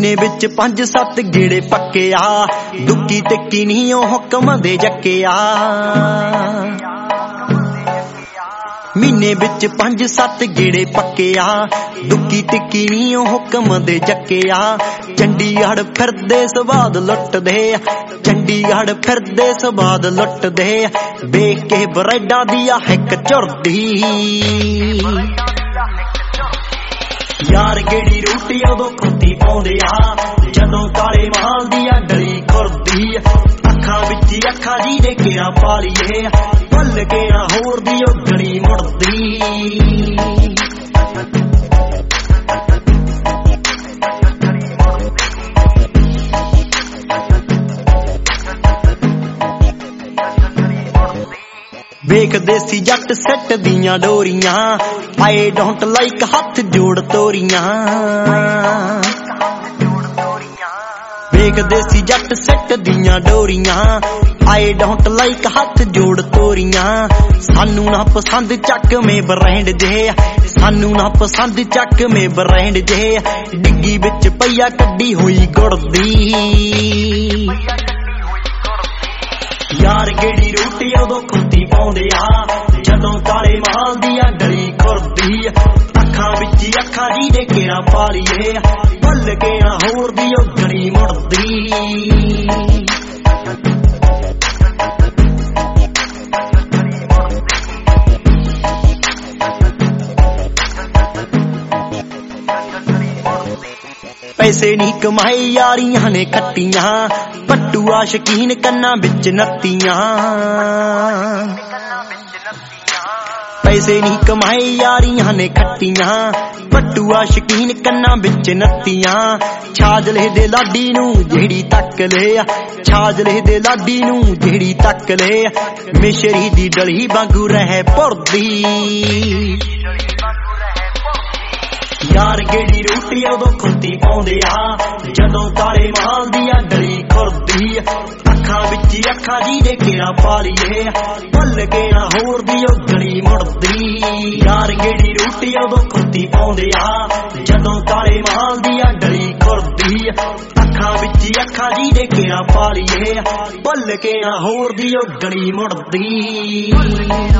ਮਹੀਨੇ ਵਿੱਚ 5-7 ਗੇੜੇ ਪੱਕਿਆ, ਦੁੱਕੀ ਟਿੱਕੀ ਨਹੀਂ ਉਹ ਹੁਕਮ ਦੇ ਜੱਕਿਆ। ਮਹੀਨੇ ਵਿੱਚ 5-7 ਗੇੜੇ ਪੱਕਿਆ, ਦੁੱਕੀ ਟਿੱਕੀ ਨਹੀਂ ਉਹ ਹੁਕਮ ਦੇ ਜੱਕਿਆ। ਚੰਡੀਗੜ੍ਹ ਫਿਰਦੇ ਸਵਾਦ ਲੁੱਟਦੇ, ਚੰਡੀਗੜ੍ਹ ਫਿਰਦੇ ਸਵਾਦ ਲੁੱਟਦੇ, ਵੇਖ ਕੇ ਬਰੈਡਾਂ ਦੀ ਆ ਹਿੱਕ ਝੁਰਦੀ। ਯਾਰ ਗੇੜੀ ਰੋਟੀ ਉਦੋਂ ਖੁੱਤੀ ਪਾਉਂਦੇ ਆ, ਜਦੋਂ ਕਾਲੇ ਮਾਲ ਦੀ ਆ ਡਲੀ ਖੁਰਦੀ। ਅੱਖਾਂ ਵਿੱਚ ਅੱਖਾਂ ਜੀ ਦੇ ਘੇਰਾ ਪਾ ਲਈਏ, ਭੁੱਲ ਕੇ ਨਾ ਹੋਰ ਦੀ ਉਹ ਗਲੀ ਮੁੜਦੀ। ਵੇਖ ਦੇਸੀ ਜੱਟ ਸੱਟ ਦੀਆਂ ਡੋਰੀਆਂ, ਆਈ ਡੋਂਟ ਲਾਈਕ ਹੱਥ ਜੋੜ ਤੋਰੀਆਂ। ਵੇਖ ਦੇਸੀ ਜੱਟ ਸੱਟ ਦੀਆਂ ਡੋਰੀਆਂ, ਆਈ ਡੋਂਟ ਲਾਈਕ ਹੱਥ ਜੋੜ ਤੋਰੀਆਂ। ਸਾਨੂੰ ਨਾ ਪਸੰਦ ਚੱਕਵੇਂ ਬ੍ਰਾਂਡ ਜੇ, ਸਾਨੂੰ ਨਾ ਪਸੰਦ ਚੱਕਵੇਂ ਬ੍ਰਾਂਡ ਜੇ, ਡਿੱਗੀ ਵਿੱਚ ਪਈਆ ਕੱਢੀ ਹੋਈ ਗੁੜ ਦੀ। ਯਾਰ ਗੇੜੀ ਰੋਟੀ ਉਦੋਂ ਖੁੱਤੀ ਪਾਉਂਦੇ ਆ, ਜਦੋਂ ਕਾਲੇ ਮਾਲ ਦੀ ਆ ਡਲੀ ਖੁਰਦੀ। ਅੱਖਾਂ ਵਿੱਚ ਅੱਖਾਂ ਜੀ ਦੇ ਘੇਰਾ ਪਾ ਲਈਏ, ਭੁੱਲ ਕੇ ਨਾ ਹੋਰ ਦੀ ਉਹ ਗਲੀ ਮੁੜਦੀ। ਪੈਸੇ ਨਹੀਂ ਕਮਾਏ ਯਾਰੀਆਂ ਨੇ ਖੱਟੀਆਂ, ਪੱਟੂਆ ਸ਼ਕੀਨ ਕੰਨਾਂ ਵਿੱਚ ਨੱਤੀਆਂ। ਪੈਸੇ ਨਹੀਂ ਕਮਾਏ ਯਾਰੀਆਂ ਨੇ ਖੱਟੀਆਂ, ਪੱਟੂਆ ਸ਼ਕੀਨ ਕੰਨਾਂ ਵਿੱਚ ਨੱਤੀਆਂ। ਛਾਜਲੇ ਦੇ ਲਾਡੀ ਨੂੰ ਜਿਹੜੀ ਤੱਕ ਲਿਆ, ਛਾਜਲੇ ਦੇ ਲਾਡੀ ਨੂੰ ਜਿਹੜੀ ਤੱਕ ਲਿਆ, ਮਿਸ਼ਰੀ ਦੀ ਡਲੀ ਵਾਂਗੂ ਰਹਿ ਭੁਰਦੀ। ਯਾਰ ਗੇੜੀ ਰੋਟੀ ਉਦੋਂ ਖੁੱਤੀ ਪਾਉਂਦੇ ਆ, ਜਦੋਂ ਕਾਲੇ ਮਾਲ ਦੀ ਆ ਡਲੀ ਖੁਰਦੀ। ਅੱਖਾਂ ਵਿੱਚ ਅੱਖਾਂ ਜੀ ਦੇ ਘੇਰਾ ਪਾ ਲਈਏ, ਭੁੱਲ ਕੇ ਨਾ ਹੋਰ ਦੀ ਉਹ ਗਲੀ ਮੁੜਦੀ। ਯਾਰ ਗੇੜੀ ਰੋਟੀ ਉਦੋਂ ਖੁੱਤੀ ਪਾਉਂਦੇ ਆ, ਜਦੋਂ ਕਾਲੇ ਮਾਲ ਦੀ ਆ ਡਲੀ ਖੁਰਦੀ। ਅੱਖਾਂ ਵਿੱਚ ਅੱਖਾਂ ਜੀ ਦੇ ਘੇਰਾ ਪਾ ਲਈਏ, ਭੁੱਲ ਕੇ ਨਾ ਹੋਰ ਦੀ ਉਹ ਗਲੀ ਮੁੜਦੀ।